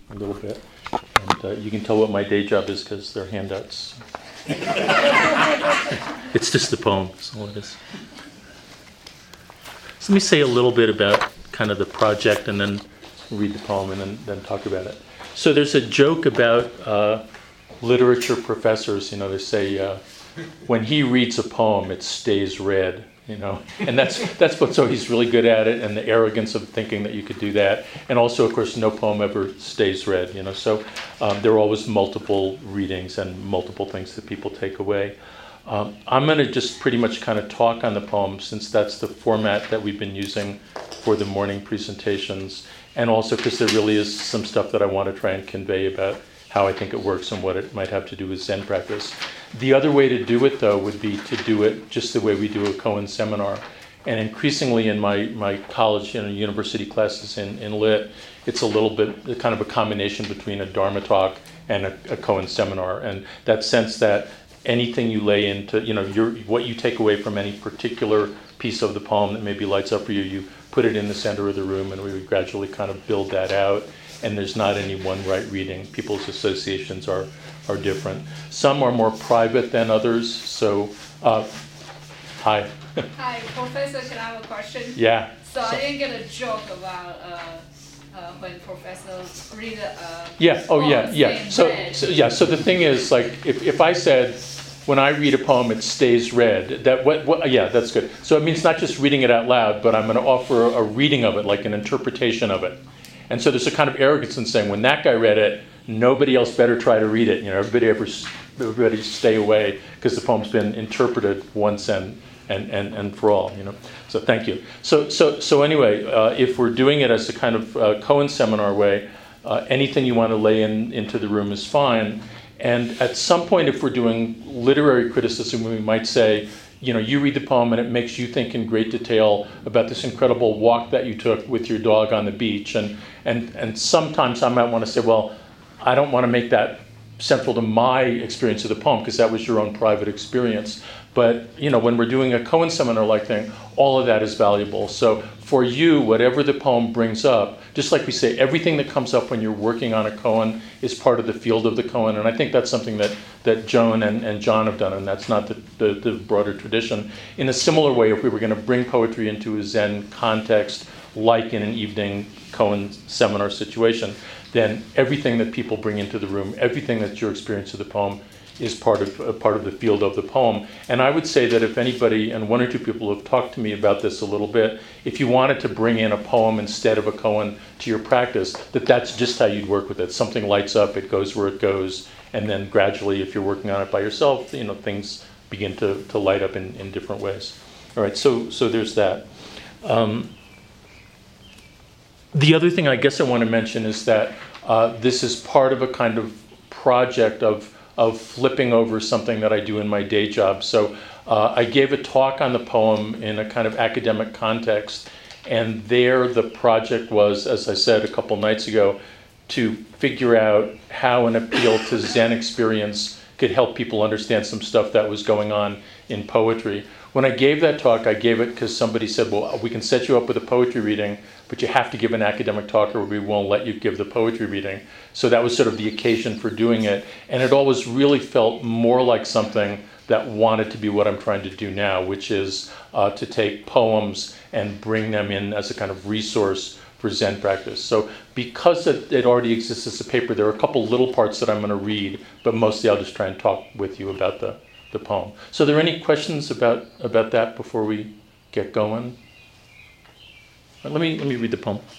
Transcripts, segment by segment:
a little bit. And you can tell what my day job is because they're handouts. It's just the poem, that's all it is. So let me say a little bit about kind of the project and then read the poem and then talk about it. So there's a joke about literature professors, they say, when he reads a poem, it stays read, and that's what, so he's really good at it, and the arrogance of thinking that you could do that. And also, of course, no poem ever stays read, so there are always multiple readings and multiple things that people take away. I'm going to just pretty much kind of talk on the poem, since that's the format that we've been using for the morning presentations, and also because there really is some stuff that I want to try and convey about how I think it works and what it might have to do with Zen practice. The other way to do it, though, would be to do it just the way we do a koan seminar. And increasingly in my college and university classes in Lit, it's a little bit kind of a combination between a Dharma talk and a koan seminar. And that sense that anything you lay into, what you take away from any particular piece of the poem that maybe lights up for you, you put it in the center of the room, and we would gradually kind of build that out. And there's not any one right reading. People's associations are different. Some are more private than others. So, hi. Hi, Professor, can I have a question? Yeah. So I didn't get a joke about when professors read yeah. Oh, yeah. So the thing is, like, if I said, when I read a poem, it stays read. Yeah, that's good. So it means not just reading it out loud, but I'm going to offer a reading of it, like an interpretation of it. And so there's a kind of arrogance in saying, when that guy read it, nobody else better try to read it. Everybody stay away because the poem's been interpreted once and for all. So thank you. So anyway, if we're doing it as a kind of koan seminar way, anything you want to lay into the room is fine. And at some point, if we're doing literary criticism, we might say, you read the poem and it makes you think in great detail about this incredible walk that you took with your dog on the beach. And sometimes I might want to say, well, I don't want to make that central to my experience of the poem because that was your own private experience. But, when we're doing a koan seminar-like thing, all of that is valuable. So for you, whatever the poem brings up, just like we say, everything that comes up when you're working on a koan is part of the field of the koan. And I think that's something that Joan and John have done, and that's not the broader tradition. In a similar way, if we were going to bring poetry into a Zen context, like in an evening koan seminar situation, then everything that people bring into the room, everything that's your experience of the poem, is part of the field of the poem. And I would say that if anybody, and one or two people have talked to me about this a little bit, if you wanted to bring in a poem instead of a koan to your practice, that's just how you'd work with it. Something lights up, it goes where it goes, and then gradually, if you're working on it by yourself, things begin to light up in different ways. All right, so there's that. The other thing I guess I want to mention is that this is part of a kind of project of flipping over something that I do in my day job. So I gave a talk on the poem in a kind of academic context, and there the project was, as I said a couple nights ago, to figure out how an appeal to Zen experience could help people understand some stuff that was going on in poetry. When I gave that talk, I gave it because somebody said, well, we can set you up with a poetry reading, but you have to give an academic talk or we won't let you give the poetry reading. So that was sort of the occasion for doing it. And it always really felt more like something that wanted to be what I'm trying to do now, which is to take poems and bring them in as a kind of resource for Zen practice. So because it already exists as a paper, there are a couple little parts that I'm going to read, but mostly I'll just try and talk with you about the poem. So are there any questions about that before we get going? Let me read the poem.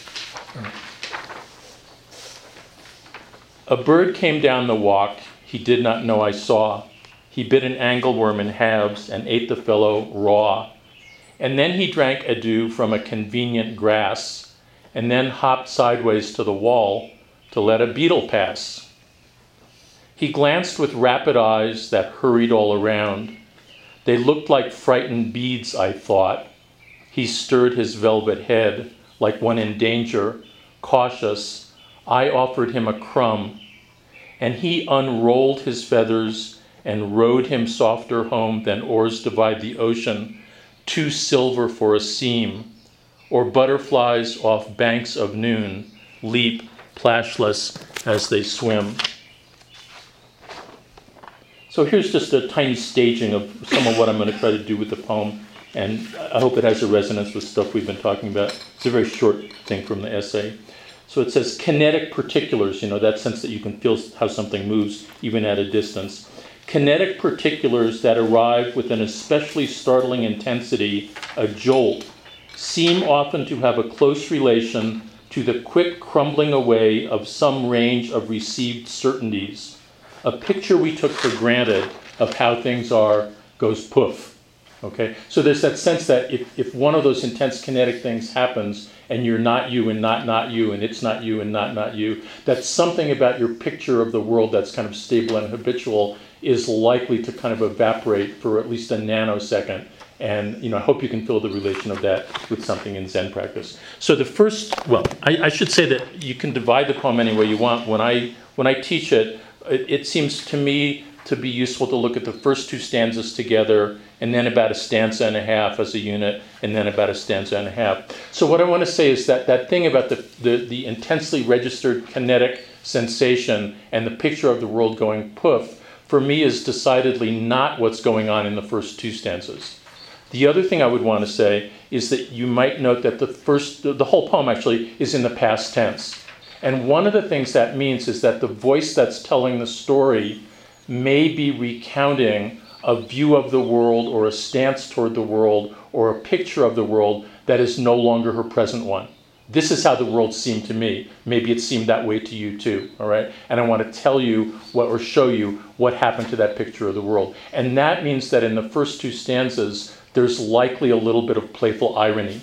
A bird came down the walk he did not know I saw. He bit an angleworm in halves and ate the fellow raw. And then he drank a dew from a convenient grass, and then hopped sideways to the wall to let a beetle pass. He glanced with rapid eyes that hurried all around. They looked like frightened beads, I thought. He stirred his velvet head like one in danger, cautious. I offered him a crumb, and he unrolled his feathers and rowed him softer home than oars divide the ocean, too silver for a seam, or butterflies off banks of noon leap plashless as they swim. So here's just a tiny staging of some of what I'm going to try to do with the poem, and I hope it has a resonance with stuff we've been talking about. It's a very short thing from the essay. So it says kinetic particulars, that sense that you can feel how something moves even at a distance. Kinetic particulars that arrive with an especially startling intensity, a jolt, seem often to have a close relation to the quick crumbling away of some range of received certainties. A picture we took for granted of how things are goes poof. Okay? So there's that sense that if one of those intense kinetic things happens and you're not you and not you and it's not you and not you, that something about your picture of the world that's kind of stable and habitual is likely to kind of evaporate for at least a nanosecond. And I hope you can feel the relation of that with something in Zen practice. So the first, I should say that you can divide the poem any way you want. When I teach it, it seems to me to be useful to look at the first two stanzas together, and then about a stanza and a half as a unit, and then about a stanza and a half. So what I want to say is that thing about the intensely registered kinetic sensation and the picture of the world going poof, for me is decidedly not what's going on in the first two stanzas. The other thing I would want to say is that you might note that the whole poem actually is in the past tense. And one of the things that means is that the voice that's telling the story may be recounting a view of the world or a stance toward the world or a picture of the world that is no longer her present one. This is how the world seemed to me. Maybe it seemed that way to you too, all right? And I want to tell you or show you what happened to that picture of the world. And that means that in the first two stanzas, there's likely a little bit of playful irony.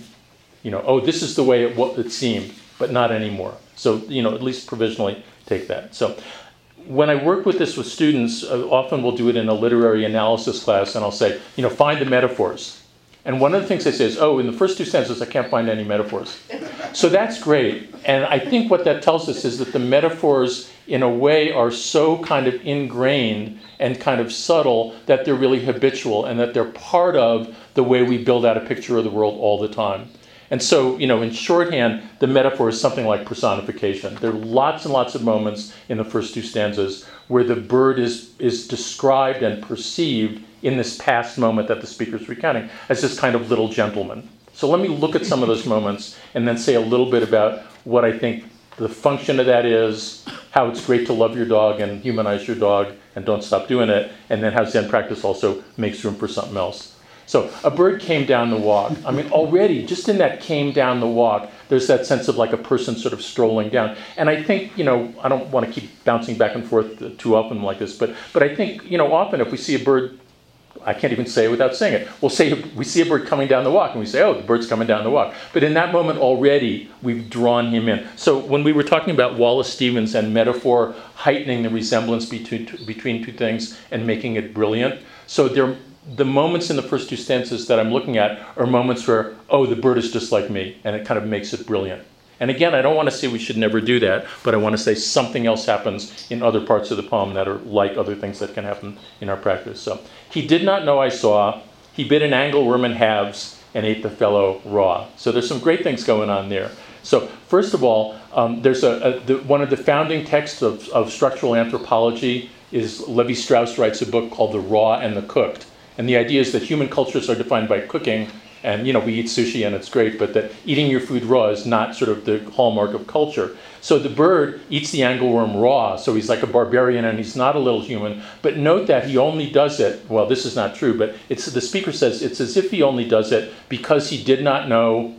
This is the way it seemed, but not anymore. So, at least provisionally take that. So when I work with this with students, often we'll do it in a literary analysis class, and I'll say, find the metaphors. And one of the things they say is, in the first two stanzas, I can't find any metaphors. So that's great. And I think what that tells us is that the metaphors, in a way, are so kind of ingrained and kind of subtle that they're really habitual and that they're part of the way we build out a picture of the world all the time. And so, in shorthand, the metaphor is something like personification. There are lots and lots of moments in the first two stanzas where the bird is described and perceived in this past moment that the speaker's recounting as this kind of little gentleman. So let me look at some of those moments and then say a little bit about what I think the function of that is, how it's great to love your dog and humanize your dog and don't stop doing it, and then how Zen practice also makes room for something else. So a bird came down the walk. I mean, already, just in that came down the walk, there's that sense of like a person sort of strolling down. And I think, I don't want to keep bouncing back and forth too often like this, but I think, often if we see a bird, I can't even say it without saying it. We'll say we see a bird coming down the walk, and we say, the bird's coming down the walk. But in that moment already, we've drawn him in. So when we were talking about Wallace Stevens and metaphor heightening the resemblance between two things and making it brilliant, so the moments in the first two stanzas that I'm looking at are moments where, the bird is just like me, and it kind of makes it brilliant. And again, I don't want to say we should never do that, but I want to say something else happens in other parts of the poem that are like other things that can happen in our practice. So, he did not know I saw, he bit an angleworm in halves and ate the fellow raw. So there's some great things going on there. So first of all, there's one of the founding texts of structural anthropology is Levi-Strauss writes a book called The Raw and the Cooked. And the idea is that human cultures are defined by cooking, and we eat sushi and it's great, but that eating your food raw is not sort of the hallmark of culture. So the bird eats the angleworm raw, so he's like a barbarian and he's not a little human. But note that he only does it, well, this is not true, but the speaker says it's as if he only does it because he did not know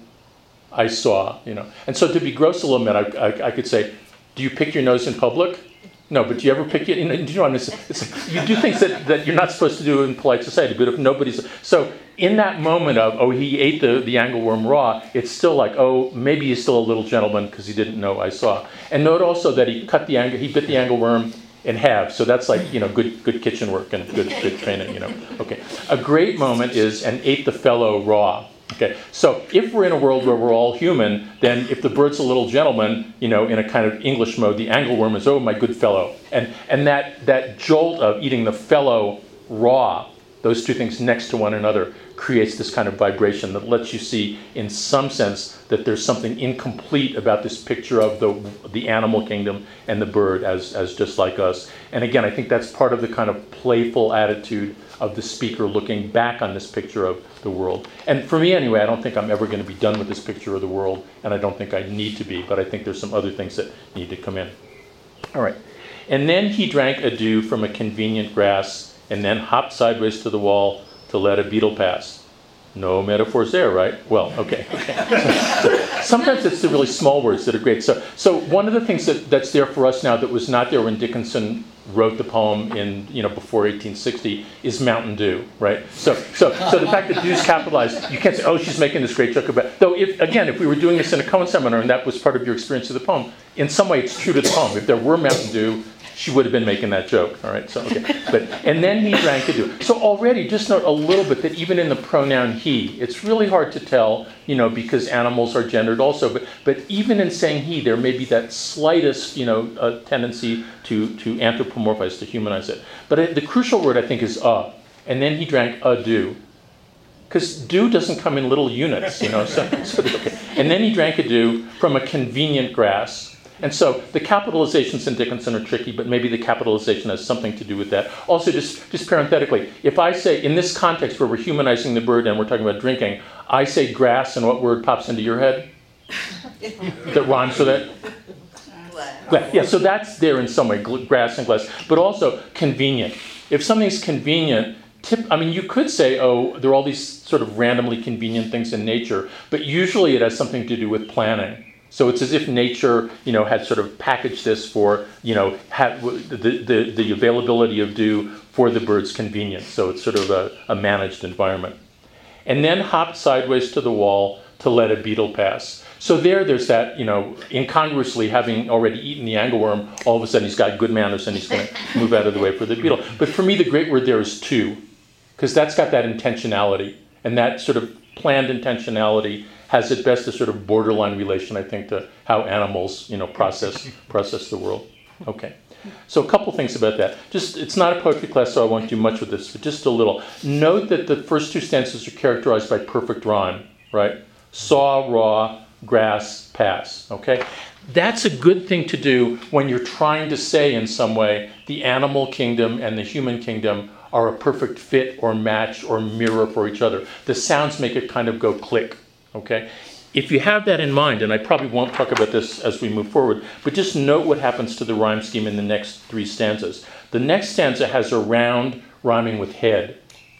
I saw, And so to be gross a little bit, I could say, do you pick your nose in public? No, but do you ever pick it? You do things that you're not supposed to do in polite society. But if nobody's so in that moment of he ate the angleworm raw, it's still like maybe he's still a little gentleman because he didn't know I saw. And note also that he bit the angleworm in half. So that's like good kitchen work and good training. Okay, a great moment is and ate the fellow raw. Okay, so if we're in a world where we're all human, then if the bird's a little gentleman, in a kind of English mode, the angleworm is, my good fellow. And that jolt of eating the fellow raw those two things next to one another creates this kind of vibration that lets you see, in some sense, that there's something incomplete about this picture of the animal kingdom and the bird as just like us. And again, I think that's part of the kind of playful attitude of the speaker looking back on this picture of the world. And for me anyway, I don't think I'm ever going to be done with this picture of the world, and I don't think I need to be, but I think there's some other things that need to come in. All right. And then he drank a dew from a convenient grass, and then hopped sideways to the wall to let a beetle pass. No metaphors there, right? Well, okay. So sometimes it's the really small words that are great. So one of the things that's there for us now that was not there when Dickinson wrote the poem in, before 1860 is Mountain Dew, right? So the fact that dew's capitalized, you can't say, oh, she's making this great joke about. Though if we were doing this in a Cohen seminar and that was part of your experience of the poem, in some way it's true to the poem. If there were Mountain Dew, she would have been making that joke, all right? So, okay. And then he drank a dew. So already, just note a little bit that even in the pronoun he, it's really hard to tell, because animals are gendered also. But even in saying he, there may be that slightest, tendency to anthropomorphize, to humanize it. But the crucial word, I think, is and then he drank a dew. Because dew doesn't come in little units, okay. And then he drank a dew from a convenient grass. And so the capitalizations in Dickinson are tricky, but maybe the capitalization has something to do with that. Also, just parenthetically, if I say, in this context where we're humanizing the bird and we're talking about drinking, I say grass, and what word pops into your head? That rhymes with it? Glass. Yeah, so that's there in some way, grass and glass. But also convenient. If something's convenient, you could say, oh, there are all these sort of randomly convenient things in nature, but usually it has something to do with planning. So it's as if nature, had sort of packaged this for, the availability of dew for the bird's convenience. So it's sort of a managed environment. And then hopped sideways to the wall to let a beetle pass. So there's that, incongruously having already eaten the angleworm, all of a sudden he's got good manners and he's going to move out of the way for the beetle. But for me, the great word there is to, because that's got that intentionality. And that sort of planned intentionality has at best a sort of borderline relation, I think, to how animals, process the world. Okay. So a couple things about that. It's not a poetry class, so I won't do much with this, but just a little. Note that the first two stanzas are characterized by perfect rhyme, right? Saw, raw, grass, pass, okay? That's a good thing to do when you're trying to say in some way the animal kingdom and the human kingdom are a perfect fit or match or mirror for each other. The sounds make it kind of go click. Okay? If you have that in mind, and I probably won't talk about this as we move forward, but just note what happens to the rhyme scheme in the next three stanzas. The next stanza has a round rhyming with head.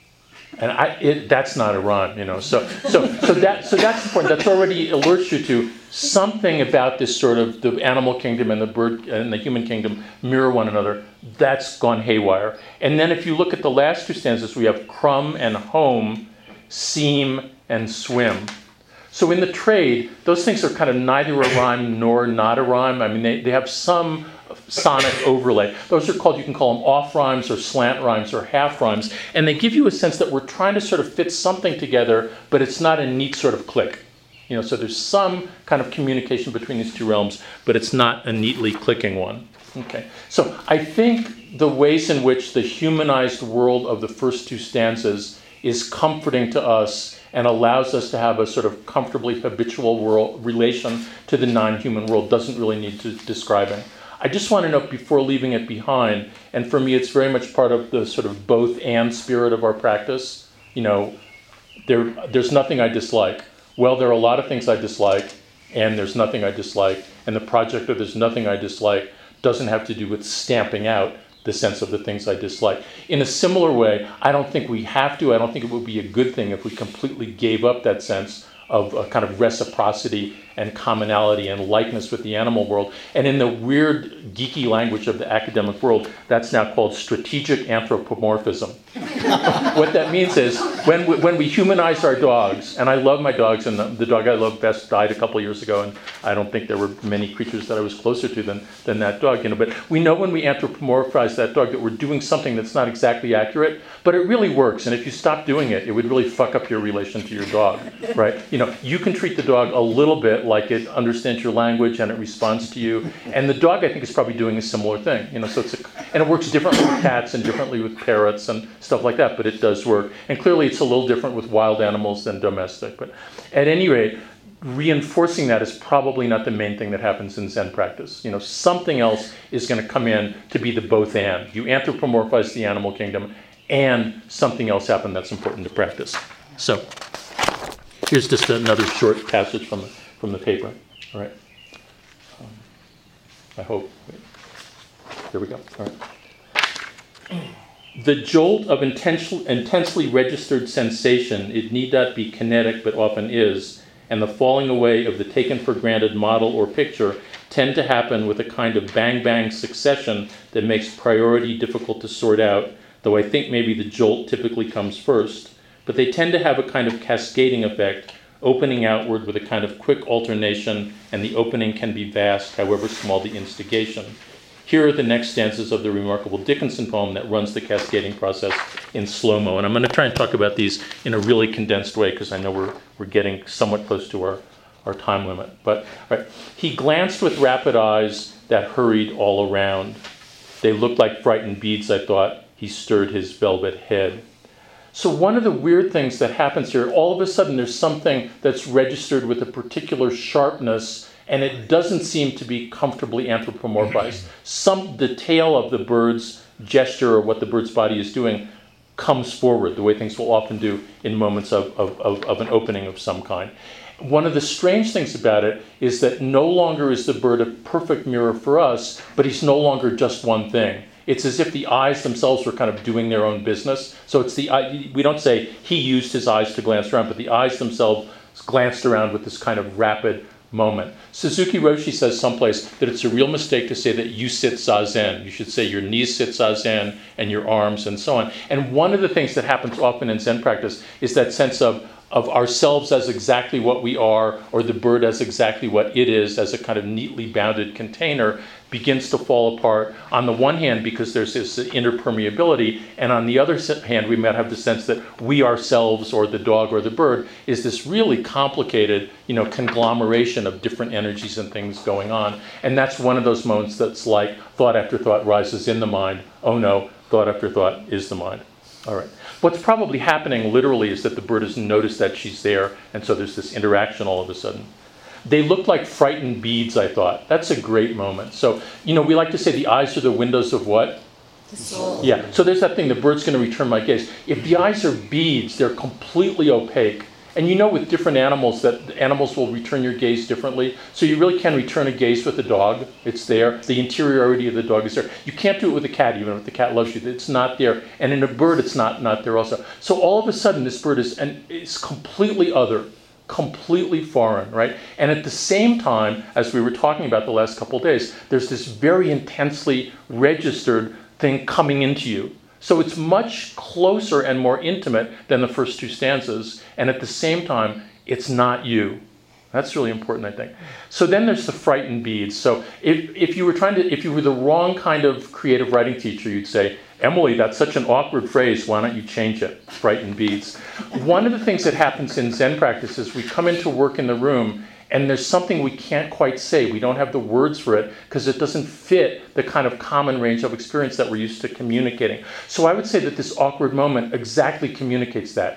And that's not a rhyme, So that's important. That's already alerts you to something about this sort of the animal kingdom and the bird and the human kingdom mirror one another. That's gone haywire. And then if you look at the last two stanzas, we have crumb and home, seam and swim. So in the trade, those things are kind of neither a rhyme nor not a rhyme. They have some sonic overlay. Those are called, you can call them off rhymes or slant rhymes or half rhymes. And they give you a sense that we're trying to sort of fit something together, but it's not a neat sort of click. So there's some kind of communication between these two realms, but it's not a neatly clicking one. Okay. So I think the ways in which the humanized world of the first two stanzas is comforting to us and allows us to have a sort of comfortably habitual relation to the non-human world doesn't really need describing. I just want to note before leaving it behind, and for me it's very much part of the sort of both and spirit of our practice. There's nothing I dislike. Well, there are a lot of things I dislike, and there's nothing I dislike. And the project of there's nothing I dislike doesn't have to do with stamping out the sense of the things I dislike. In a similar way, I don't think we have to. I don't think it would be a good thing if we completely gave up that sense of a kind of reciprocity and commonality and likeness with the animal world. And in the weird, geeky language of the academic world, that's now called strategic anthropomorphism. What that means is when we humanize our dogs, and I love my dogs, and the dog I love best died a couple of years ago, and I don't think there were many creatures that I was closer to than that dog. But we know when we anthropomorphize that dog that we're doing something that's not exactly accurate, but it really works. And if you stop doing it, it would really fuck up your relation to your dog, right? You can treat the dog a little bit like it understands your language and it responds to you. And the dog, I think, is probably doing a similar thing. So And it works differently with cats and differently with parrots and stuff like that, but it does work. And clearly it's a little different with wild animals than domestic. But at any rate, reinforcing that is probably not the main thing that happens in Zen practice. Something else is going to come in to be the both and. You anthropomorphize the animal kingdom and something else happened that's important to practice. So here's just another short passage from the paper. All right. I hope. There we go. All right. The jolt of intensely registered sensation, it need not be kinetic, but often is, and the falling away of the taken-for-granted model or picture tend to happen with a kind of bang-bang succession that makes priority difficult to sort out, though I think maybe the jolt typically comes first. But they tend to have a kind of cascading effect, opening outward with a kind of quick alternation, and the opening can be vast, however small the instigation. Here are the next stanzas of the remarkable Dickinson poem that runs the cascading process in slow-mo. And I'm going to try and talk about these in a really condensed way because I know we're getting somewhat close to our time limit. But all right. He glanced with rapid eyes that hurried all around. They looked like frightened beads, I thought. He stirred his velvet head. So one of the weird things that happens here, all of a sudden there's something that's registered with a particular sharpness, and it doesn't seem to be comfortably anthropomorphized. The tail of the bird's gesture or what the bird's body is doing comes forward, the way things will often do in moments of an opening of some kind. One of the strange things about it is that no longer is the bird a perfect mirror for us, but he's no longer just one thing. It's as if the eyes themselves were kind of doing their own business. So it's we don't say he used his eyes to glance around, but the eyes themselves glanced around with this kind of rapid moment. Suzuki Roshi says someplace that it's a real mistake to say that you sit zazen. You should say your knees sit zazen and your arms and so on. And one of the things that happens often in Zen practice is that sense of ourselves as exactly what we are, or the bird as exactly what it is, as a kind of neatly bounded container, begins to fall apart. On the one hand, because there's this inner permeability, and on the other hand, we might have the sense that we ourselves, or the dog or the bird, is this really complicated, conglomeration of different energies and things going on. And that's one of those moments that's like thought after thought rises in the mind. Oh no, thought after thought is the mind. All right. What's probably happening literally is that the bird has noticed that she's there, and so there's this interaction all of a sudden. They looked like frightened beads, I thought. That's a great moment. So, we like to say the eyes are the windows of what? The soul. Yeah, so there's that thing, the bird's going to return my gaze. If the eyes are beads, they're completely opaque. And with different animals, that animals will return your gaze differently. So you really can return a gaze with a dog. It's there. The interiority of the dog is there. You can't do it with a cat, even if the cat loves you. It's not there. And in a bird, it's not there also. So all of a sudden, this bird is completely other, completely foreign, right? And at the same time, as we were talking about the last couple of days, there's this very intensely registered thing coming into you. So it's much closer and more intimate than the first two stanzas, and at the same time, it's not you. That's really important, I think. So then there's the frightened beads. So if you were the wrong kind of creative writing teacher, you'd say, Emily, that's such an awkward phrase, why don't you change it? Frightened beads. One of the things that happens in Zen practice is we come into work in the room, and there's something we can't quite say. We don't have the words for it because it doesn't fit the kind of common range of experience that we're used to communicating. So I would say that this awkward moment exactly communicates that.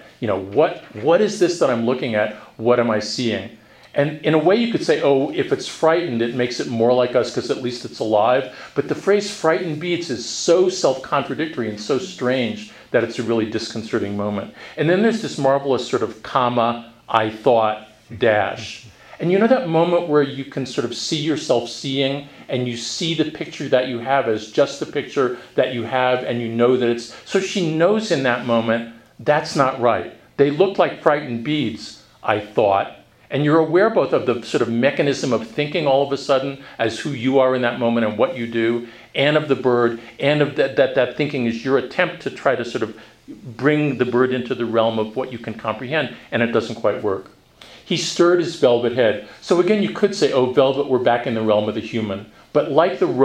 What is this that I'm looking at? What am I seeing? And in a way you could say, oh, if it's frightened, it makes it more like us because at least it's alive. But the phrase frightened beads is so self-contradictory and so strange that it's a really disconcerting moment. And then there's this marvelous sort of comma, I thought, dash. And that moment where you can sort of see yourself seeing, and you see the picture that you have as just the picture that you have, and you know that it's... So she knows in that moment, that's not right. They looked like frightened beads, I thought. And you're aware both of the sort of mechanism of thinking all of a sudden as who you are in that moment and what you do, and of the bird, and of that thinking is your attempt to try to sort of bring the bird into the realm of what you can comprehend, and it doesn't quite work. He stirred his velvet head. So again, you could say, oh, velvet, we're back in the realm of the human. But like the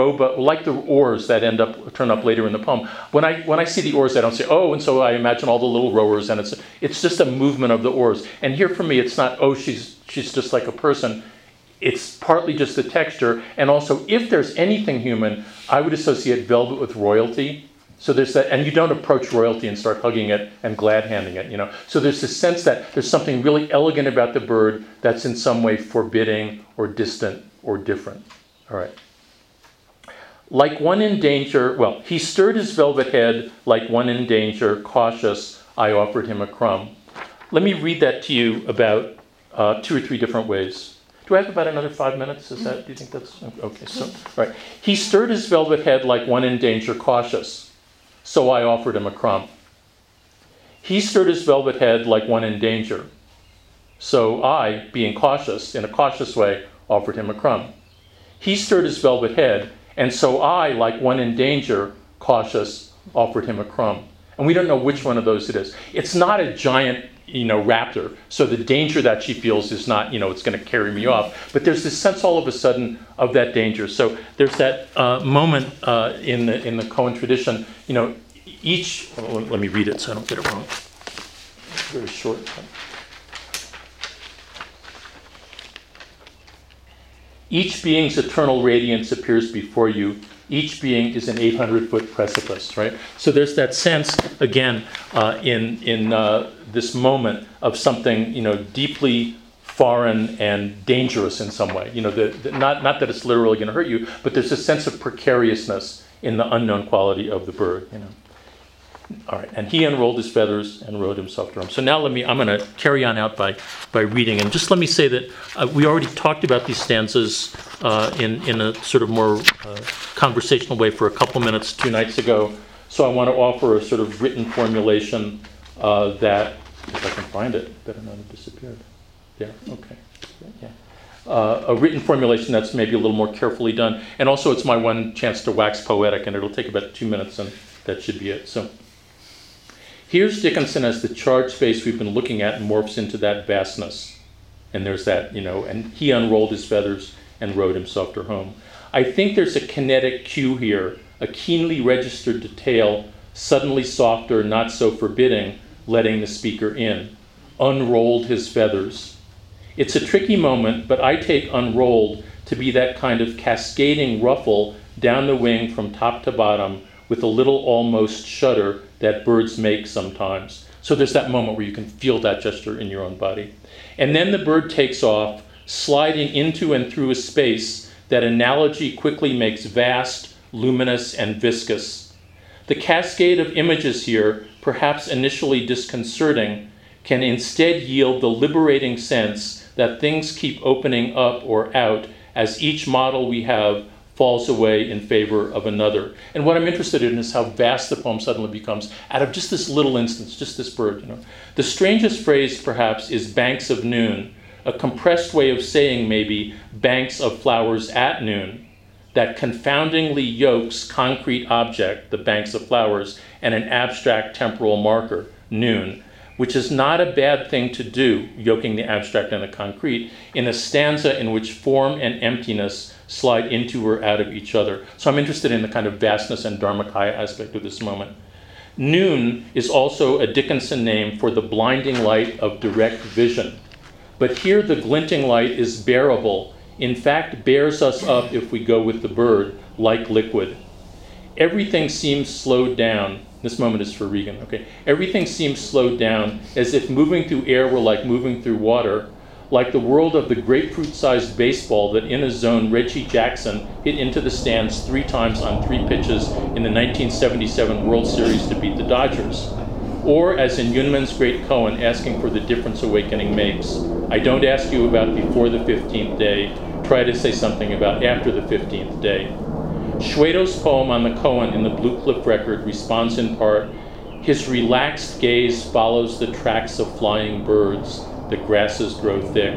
oars that turn up later in the poem, when I see the oars, I don't say, oh, and so I imagine all the little rowers, and it's just a movement of the oars. And here for me, it's not, oh, she's just like a person. it's partly just the texture. And also, if there's anything human, I would associate velvet with royalty. So there's that, and you don't approach royalty and start hugging it and glad-handing it, you know. So there's this sense that there's something really elegant about the bird that's in some way forbidding or distant or different. All right. Like one in danger, well, he stirred his velvet head like one in danger, cautious, I offered him a crumb. Let me read that to you about 2 or 3 different ways. Do I have about another 5 minutes? Do you think that's, okay, so, all right. He stirred his velvet head like one in danger, cautious, so I offered him a crumb. He stirred his velvet head like one in danger, so I, being cautious, in a cautious way, offered him a crumb. He stirred his velvet head, and so I, like one in danger, cautious, offered him a crumb. And we don't know which one of those it is. It's not a giant, you know, raptor, so the danger that she feels is not, you know, it's going to carry me off. But there's this sense all of a sudden of that danger. So there's that moment in the Koan tradition, you know, each, let me read it so I don't get it wrong. It's very short. Each being's eternal radiance appears before you. Each being is an 800-foot precipice, right? So there's that sense, again, in this moment of something, you know, deeply foreign and dangerous in some way. You know, not that it's literally going to hurt you, but there's a sense of precariousness in the unknown quality of the bird, you know. All right, and he unrolled his feathers and rode himself to home. So now I'm going to carry on out by reading. And just let me say that we already talked about these stanzas in a sort of more conversational way for a couple minutes 2 nights ago. So I want to offer a sort of written formulation that, if I can find it, better not have disappeared. There, okay. Yeah. A written formulation that's maybe a little more carefully done. And also it's my one chance to wax poetic, and it'll take about 2 minutes, and that should be it. So here's Dickinson as the charged space we've been looking at morphs into that vastness. And there's that, you know, and he unrolled his feathers and rode himself to home. I think there's a kinetic cue here, a keenly registered detail, suddenly softer, not so forbidding, letting the speaker in. Unrolled his feathers. It's a tricky moment, but I take unrolled to be that kind of cascading ruffle down the wing from top to bottom with a little almost shudder that birds make sometimes. So there's that moment where you can feel that gesture in your own body. And then the bird takes off, sliding into and through a space that analogy quickly makes vast, luminous, and viscous. The cascade of images here, perhaps initially disconcerting, can instead yield the liberating sense that things keep opening up or out as each model we have falls away in favor of another. And what I'm interested in is how vast the poem suddenly becomes out of just this little instance, just this bird, you know. The strangest phrase, perhaps, is banks of noon, a compressed way of saying maybe banks of flowers at noon, that confoundingly yokes concrete object, the banks of flowers, and an abstract temporal marker, noon, which is not a bad thing to do, yoking the abstract and the concrete, in a stanza in which form and emptiness slide into or out of each other. So I'm interested in the kind of vastness and Dharmakaya aspect of this moment. Noon is also a Dickinson name for the blinding light of direct vision. But here the glinting light is bearable, in fact bears us up if we go with the bird, like liquid. Everything seems slowed down. This moment is for Regan, okay. Everything seems slowed down as if moving through air were like moving through water, like the world of the grapefruit-sized baseball that in a zone Reggie Jackson hit into the stands 3 times on 3 pitches in the 1977 World Series to beat the Dodgers. Or, as in Yunman's great koan, asking for the difference awakening makes. I don't ask you about before the 15th day. Try to say something about after the 15th day. Shwedo's poem on the koan in the Blue Cliff record responds in part, his relaxed gaze follows the tracks of flying birds. The grasses grow thick.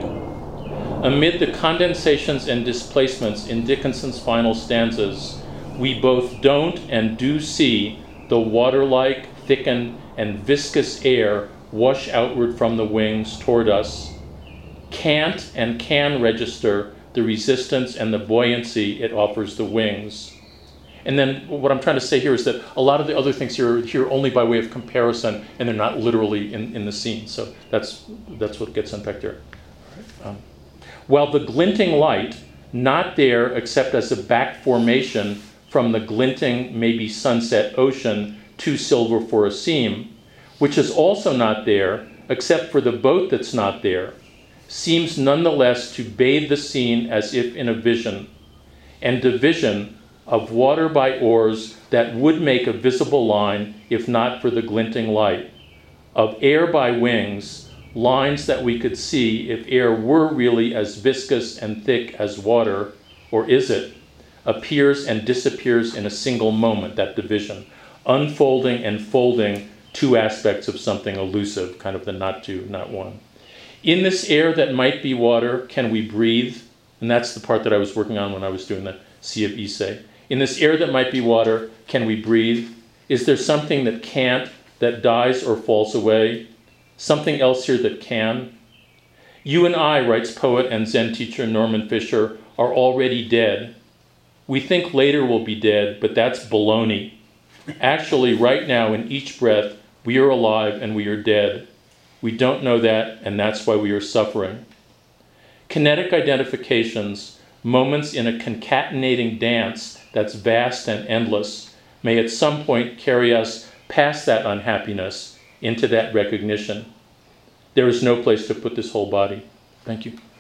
Amid the condensations and displacements in Dickinson's final stanzas, we both don't and do see the water-like, thickened, and viscous air wash outward from the wings toward us, can't and can register the resistance and the buoyancy it offers the wings. And then what I'm trying to say here is that a lot of the other things here are here only by way of comparison, and they're not literally in the scene. So that's what gets unpacked here. All right. while the glinting light, not there except as a back formation from the glinting, maybe sunset ocean, too silver for a seam, which is also not there except for the boat that's not there, seems nonetheless to bathe the scene as if in a vision, and division of water by oars that would make a visible line if not for the glinting light, of air by wings, lines that we could see if air were really as viscous and thick as water, or is it, appears and disappears in a single moment, that division, unfolding and folding two aspects of something elusive, kind of the not two, not one. In this air that might be water, can we breathe? And that's the part that I was working on when I was doing the Sea of Issei. In this air that might be water, can we breathe? Is there something that can't, that dies or falls away? Something else here that can? You and I, writes poet and Zen teacher Norman Fischer, are already dead. We think later we'll be dead, but that's baloney. Actually, right now, in each breath, we are alive and we are dead. We don't know that, and that's why we are suffering. Kinetic identifications, moments in a concatenating dance that's vast and endless, may at some point carry us past that unhappiness into that recognition. There is no place to put this whole body. Thank you.